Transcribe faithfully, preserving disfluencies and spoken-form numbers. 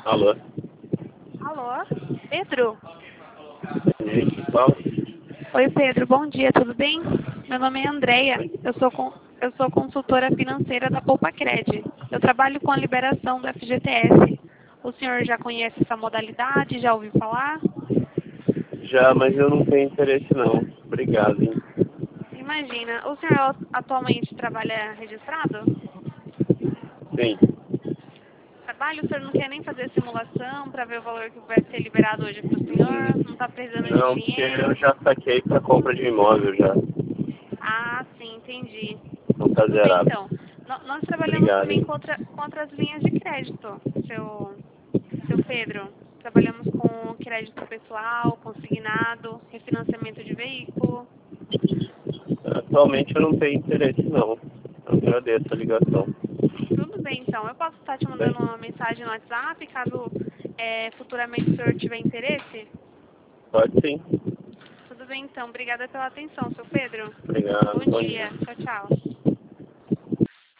Alô? Alô? Pedro? Gente, fala. Oi, Pedro. Bom dia, tudo bem? Meu nome é Andreia. Eu sou, con- eu sou consultora financeira da Poupa Cred. Eu trabalho com a liberação do F G T S. O senhor já conhece essa modalidade? Já ouviu falar? Já, mas eu não tenho interesse não. Obrigado, hein? Imagina. O senhor atualmente trabalha registrado? Sim. Trabalho, o senhor não quer nem fazer simulação para ver o valor que vai ser liberado hoje para o senhor? Não Hum, está precisando de Não, porque eu dinheiro? já saquei para compra de imóvel já. Ah, sim, entendi. Não tá Tudo bem, zerado. então. No- Nós trabalhamos Obrigado, também hein? com, outra, com outras linhas de crédito, seu, seu Pedro. Trabalhamos com crédito pessoal, consignado, refinanciamento de veículo. Atualmente eu não tenho interesse não. Eu agradeço a ligação. Tudo bem, então. Eu posso estar te Bem, mandando uma mensagem no WhatsApp, caso é, futuramente o senhor tiver interesse? pode sim. Tudo bem, então. Obrigada pela atenção, seu Pedro. Obrigado. Bom Bom dia. dia. Tchau, tchau.